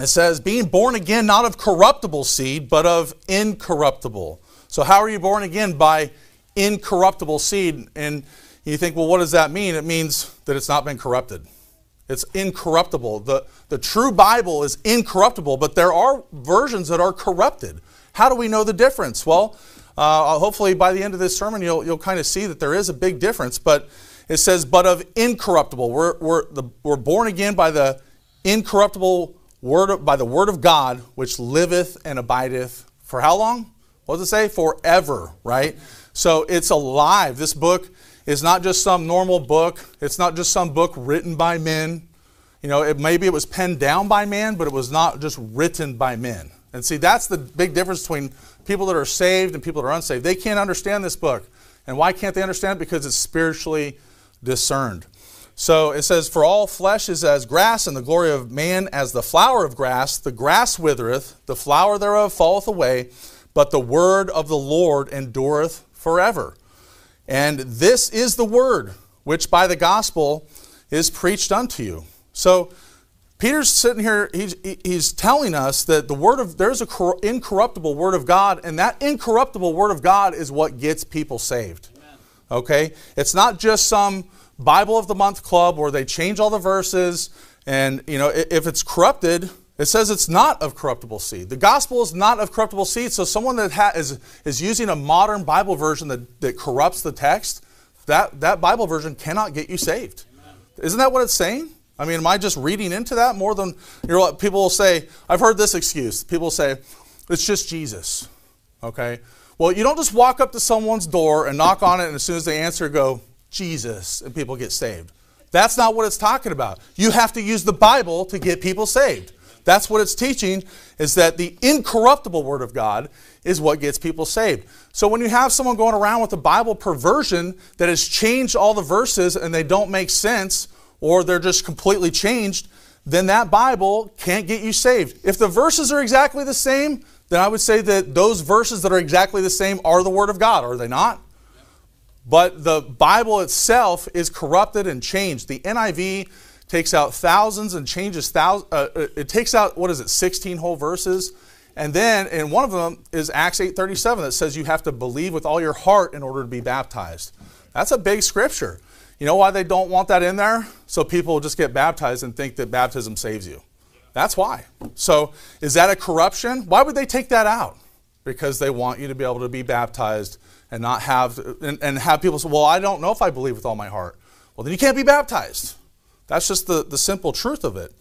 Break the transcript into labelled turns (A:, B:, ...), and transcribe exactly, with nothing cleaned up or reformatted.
A: It says, being born again, not of corruptible seed, but of incorruptible. So how are you born again? By incorruptible seed. And you think, well, what does that mean? It means that it's not been corrupted. It's incorruptible. The, the true Bible is incorruptible, but there are versions that are corrupted. How do we know the difference? Well, uh, hopefully by the end of this sermon, you'll, you'll kind of see that there is a big difference. But it says, but of incorruptible. We're, we're, the, we're born again by the incorruptible word, of, by the word of God, which liveth and abideth for how long? What does it say? Forever, right? So it's alive. This book is not just some normal book. It's not just some book written by men. You know, it, maybe it was penned down by man, but it was not just written by men. And see, that's the big difference between people that are saved and people that are unsaved. They can't understand this book. And why can't they understand it? Because it's spiritually discerned. So it says, for all flesh is as grass, and the glory of man as the flower of grass. The grass withereth, the flower thereof falleth away, but the word of the Lord endureth forever. And this is the word which by the gospel is preached unto you. So Peter's sitting here, he's, he's telling us that the word of, there's an incorruptible word of God, and that incorruptible word of God is what gets people saved. Amen. Okay? It's not just some Bible of the Month club where they change all the verses, and you know, if it's corrupted, it says it's not of corruptible seed. The gospel is not of corruptible seed, so someone that ha is, is using a modern Bible version that, that corrupts the text, that, that Bible version cannot get you saved. Amen. Isn't that what it's saying? I mean, am I just reading into that more than, you know, people will say, I've heard this excuse. People will say, it's just Jesus, okay? Well, you don't just walk up to someone's door and knock on it, and as soon as they answer, go, Jesus, and people get saved. That's not what it's talking about. You have to use the Bible to get people saved. That's what it's teaching, is that the incorruptible word of God is what gets people saved. So when you have someone going around with a Bible perversion that has changed all the verses and they don't make sense, or they're just completely changed, then that Bible can't get you saved. If the verses are exactly the same, then I would say that those verses that are exactly the same are the Word of God, are they not? But the Bible itself is corrupted and changed. The N I V takes out thousands and changes thousands. Uh, it takes out, what is it, sixteen whole verses. And then, and one of them is Acts eight thirty-seven that says you have to believe with all your heart in order to be baptized. That's a big scripture. You know why they don't want that in there? So people just get baptized and think that baptism saves you. That's why. So is that a corruption? Why would they take that out? Because they want you to be able to be baptized and not have, and, and have people say, well, I don't know if I believe with all my heart. Well, then you can't be baptized. That's just the, the simple truth of it.